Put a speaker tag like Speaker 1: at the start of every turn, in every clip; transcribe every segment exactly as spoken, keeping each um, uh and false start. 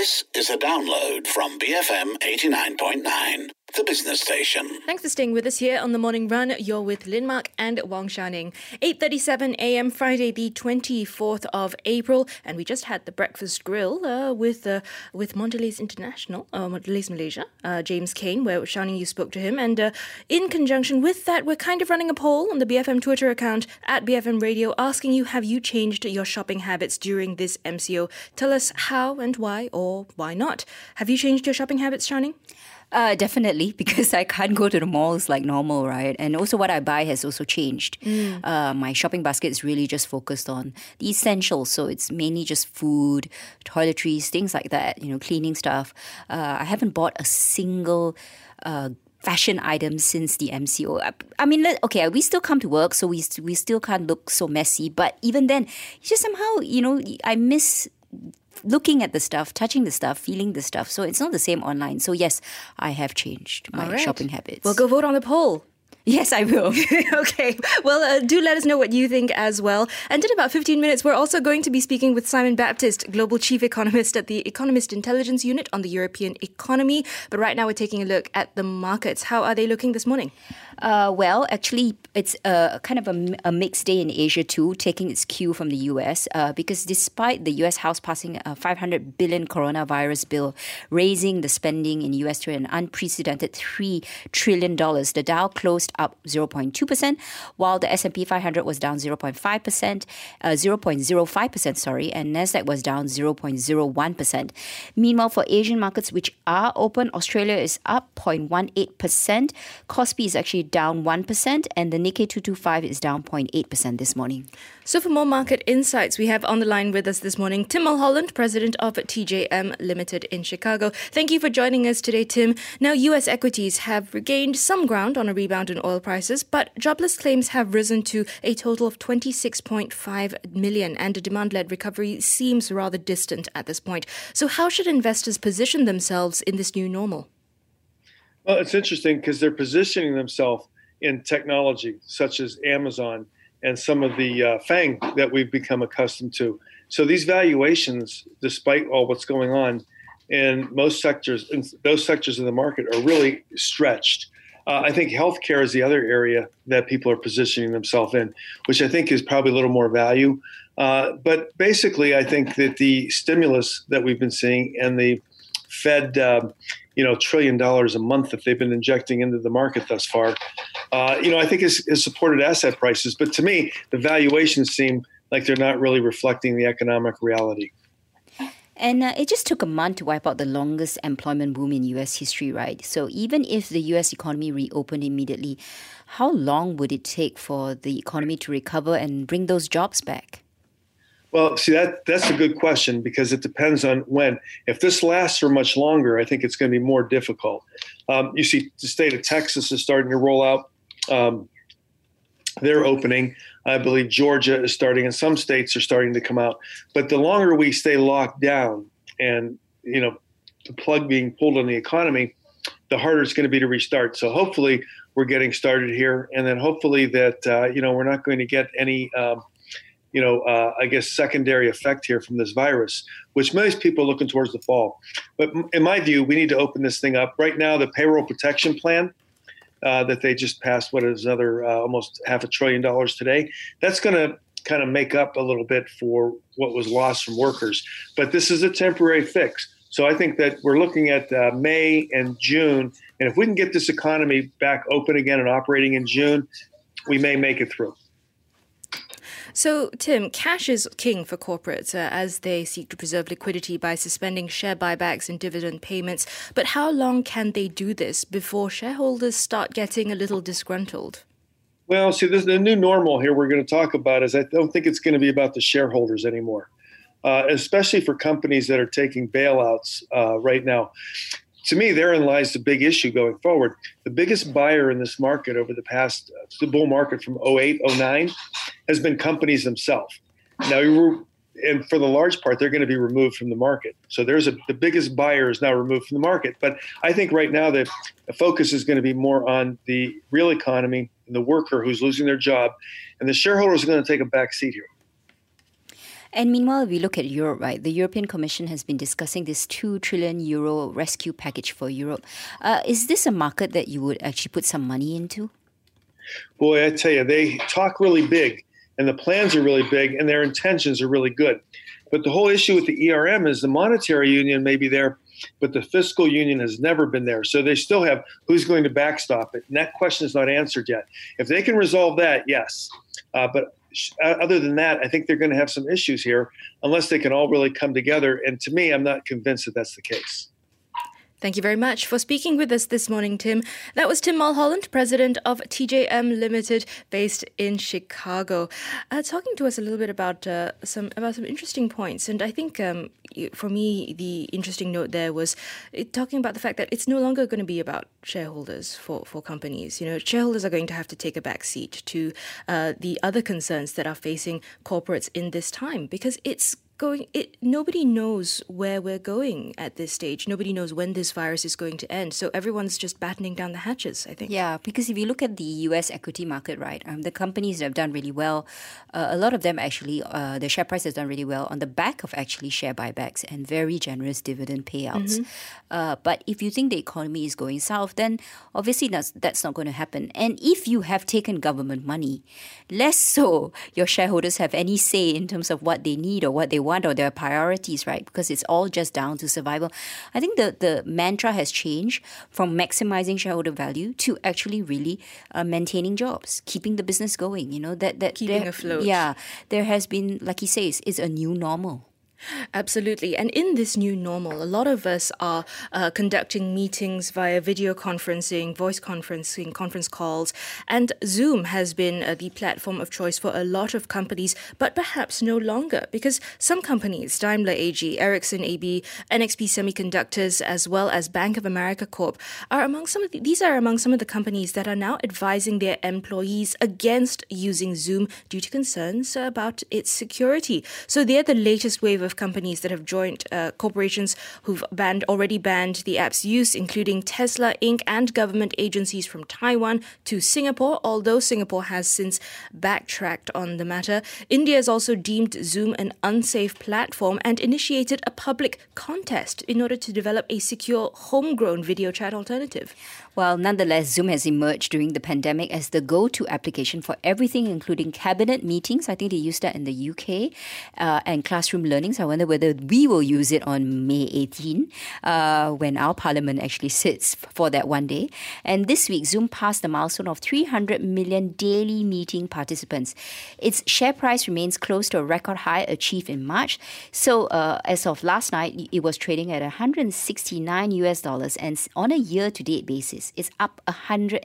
Speaker 1: This is a download from B F M eighty-nine point nine, the business station.
Speaker 2: Thanks for staying with us here on The Morning Run. You're with Lin Mark and Wong Sha-Ning. eight thirty-seven a.m. Friday, the twenty-fourth of April. And we just had the breakfast grill uh, with uh, with Mondelez International, uh, Mondelez Malaysia, uh, James Kane, where Sha-Ning, you spoke to him. And uh, in conjunction with that, we're kind of running a poll on the B F M Twitter account at B F M Radio, asking you, have you changed your shopping habits during this M C O? Tell us how and why, or why not. Have you changed your shopping habits, Sha-Ning?
Speaker 3: Uh, definitely, because I can't go to the malls like normal, right? And also what I buy has also changed. Mm. Uh, my shopping basket is really just focused on the essentials. So it's mainly just food, toiletries, things like that, you know, cleaning stuff. Uh, I haven't bought a single uh, fashion item since the M C O. I, I mean, okay, we still come to work, so we, we still can't look so messy. But even then, it's just somehow, you know, I miss looking at the stuff, touching the stuff, feeling the stuff. So it's not the same online. So yes, I have changed my
Speaker 2: right.
Speaker 3: shopping habits.
Speaker 2: Well, go vote on the poll.
Speaker 3: Yes, I will.
Speaker 2: Okay. Well, uh, do let us know what you think as well. And in about fifteen minutes, we're also going to be speaking with Simon Baptist, Global Chief Economist at the Economist Intelligence Unit on the European economy. But right now, we're taking a look at the markets. How are they looking this morning?
Speaker 3: Uh, well, actually, it's a kind of a, a mixed day in Asia too, taking its cue from the U S, uh, because despite the U S House passing a five hundred billion coronavirus bill, raising the spending in U S to an unprecedented three trillion dollars, the Dow closed up zero point two percent, while the S and P five hundred was down zero point five percent, uh, zero point zero five percent, sorry, and Nasdaq was down zero point zero one percent. Meanwhile, for Asian markets, which are open, Australia is up zero point one eight percent. Kospi is actually down one percent, and the Nikkei two twenty-five is down zero point eight percent this morning.
Speaker 2: So for more market insights, we have on the line with us this morning Tim Mulholland, President of T J M Limited in Chicago. Thank you for joining us today, Tim. Now, U S equities have regained some ground on a rebound in oil prices, but jobless claims have risen to a total of twenty-six point five million, and a demand-led recovery seems rather distant at this point. So how should investors position themselves in this new normal?
Speaker 4: Well, it's interesting because they're positioning themselves in technology, such as Amazon and some of the uh, FANG that we've become accustomed to. So these valuations, despite all what's going on in most sectors, in those sectors of the market are really stretched. Uh, I think healthcare is the other area that people are positioning themselves in, which I think is probably a little more value. Uh, but basically, I think that the stimulus that we've been seeing and the Fed, uh, you know, trillion dollars a month that they've been injecting into the market thus far, uh, you know, I think has, has supported asset prices. But to me, the valuations seem like they're not really reflecting the economic reality.
Speaker 3: And uh, it just took a month to wipe out the longest employment boom in U S history, right? So even if the U S economy reopened immediately, how long would it take for the economy to recover and bring those jobs back?
Speaker 4: Well, see, that that's a good question because it depends on when. If this lasts for much longer, I think it's going to be more difficult. Um, you see, the state of Texas is starting to roll out um, their opening. I believe Georgia is starting, and some states are starting to come out. But the longer we stay locked down and, you know, the plug being pulled on the economy, the harder it's going to be to restart. So hopefully we're getting started here. And then hopefully that, uh, you know, we're not going to get any um, you know, uh, I guess, secondary effect here from this virus, which most people are looking towards the fall. But in my view, we need to open this thing up. Right now, the payroll protection plan uh, that they just passed, what is another uh, almost half a trillion dollars today, that's going to kind of make up a little bit for what was lost from workers. But this is a temporary fix. So I think that we're looking at uh, May and June. And if we can get this economy back open again and operating in June, we may make it through.
Speaker 2: So, Tim, cash is king for corporates uh, as they seek to preserve liquidity by suspending share buybacks and dividend payments. But how long can they do this before shareholders start getting a little disgruntled?
Speaker 4: Well, see, this, the new normal here we're going to talk about is I don't think it's going to be about the shareholders anymore, uh, especially for companies that are taking bailouts uh, right now. To me, therein lies the big issue going forward. The biggest buyer in this market over the past, uh, the bull market from oh eight, oh nine, has been companies themselves. Now, and for the large part, they're going to be removed from the market. So there's a the biggest buyer is now removed from the market. But I think right now the, the focus is going to be more on the real economy and the worker who's losing their job, and the shareholders are going to take a back seat here.
Speaker 3: And meanwhile, we look at Europe, right? The European Commission has been discussing this two trillion euro rescue package for Europe. Uh, is this a market that you would actually put some money into?
Speaker 4: Boy, I tell you, they talk really big, and the plans are really big, and their intentions are really good. But the whole issue with the E R M is the monetary union may be there, but the fiscal union has never been there. So they still have who's going to backstop it. And that question is not answered yet. If they can resolve that, yes. Uh, but other than that, I think they're going to have some issues here unless they can all really come together. And to me, I'm not convinced that that's the case.
Speaker 2: Thank you very much for speaking with us this morning, Tim. That was Tim Mulholland, president of T J M Limited, based in Chicago, uh, talking to us a little bit about uh, some about some interesting points. And I think um, for me, the interesting note there was it, talking about the fact that it's no longer going to be about shareholders for, for companies. You know, shareholders are going to have to take a back seat to uh, the other concerns that are facing corporates in this time, because it's Going, it, nobody knows where we're going at this stage. Nobody knows when this virus is going to end. So everyone's just battening down the hatches, I think.
Speaker 3: Yeah, because if you look at the U S equity market, right, um, the companies that have done really well, uh, a lot of them actually, uh, the share price has done really well on the back of actually share buybacks and very generous dividend payouts. Mm-hmm. Uh, but if you think the economy is going south, then obviously that's, that's not going to happen. And if you have taken government money, less so your shareholders have any say in terms of what they need or what they want or their priorities, right? Because it's all just down to survival. I think the, the mantra has changed from maximizing shareholder value to actually really uh, maintaining jobs, keeping the business going, you know, that, that
Speaker 2: keeping
Speaker 3: there,
Speaker 2: afloat.
Speaker 3: Yeah, there has been, like he says, it's a new normal.
Speaker 2: Absolutely. And in this new normal, a lot of us are uh, conducting meetings via video conferencing, voice conferencing, conference calls, and Zoom has been uh, the platform of choice for a lot of companies, but perhaps no longer, because some companies, Daimler A G, Ericsson A B, N X P Semiconductors, as well as Bank of America Corp, are among some of the, these are among some of the companies that are now advising their employees against using Zoom due to concerns about its security. So they're the latest wave of companies that have joined uh, corporations who've banned already banned the app's use, including Tesla Incorporated and government agencies from Taiwan to Singapore, although Singapore has since backtracked on the matter. India has also deemed Zoom an unsafe platform and initiated a public contest in order to develop a secure homegrown video chat alternative.
Speaker 3: Well, nonetheless, Zoom has emerged during the pandemic as the go-to application for everything, including cabinet meetings. I think they use that in the U K, uh, and classroom learnings. I wonder whether we will use it on May eighteenth, uh, when our parliament actually sits for that one day. And this week, Zoom passed the milestone of three hundred million daily meeting participants. Its share price remains close to a record high achieved in March. So uh, as of last night, it was trading at one hundred sixty-nine U S dollars, and on a year-to-date basis, it's up one hundred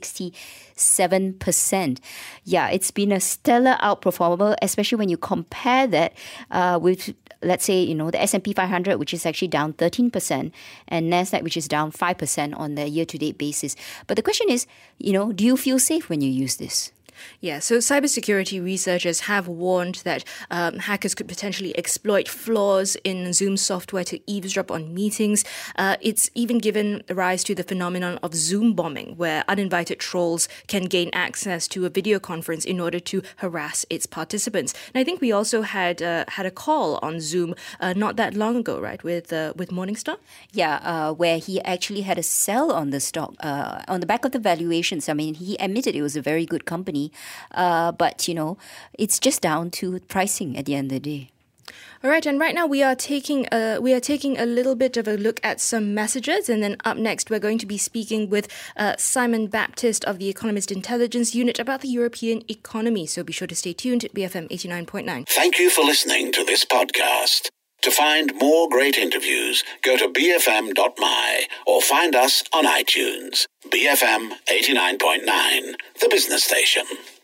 Speaker 3: sixty-seven percent. Yeah, it's been a stellar outperformer, especially when you compare that uh, with, let's say, you know, the S and P five hundred, which is actually down thirteen percent, and NASDAQ, which is down five percent on the year-to-date basis. But the question is, you know, do you feel safe when you use this?
Speaker 2: Yeah, so cybersecurity researchers have warned that um, hackers could potentially exploit flaws in Zoom software to eavesdrop on meetings. Uh, it's even given rise to the phenomenon of Zoom bombing, where uninvited trolls can gain access to a video conference in order to harass its participants. And I think we also had uh, had a call on Zoom uh, not that long ago, right, with uh, with Morningstar?
Speaker 3: Yeah, uh, where he actually had a sell on the stock uh, on the back of the valuations. I mean, he admitted it was a very good company. Uh, but, you know, it's just down to pricing at the end of the day.
Speaker 2: All right, and right now we are taking a, we are taking a little bit of a look at some messages, and then up next we're going to be speaking with uh, Simon Baptist of the Economist Intelligence Unit about the European economy. So be sure to stay tuned at B F M eighty-nine point nine.
Speaker 1: Thank you for listening to this podcast. To find more great interviews, go to b f m dot m y or find us on iTunes. B F M eighty-nine point nine, the business station.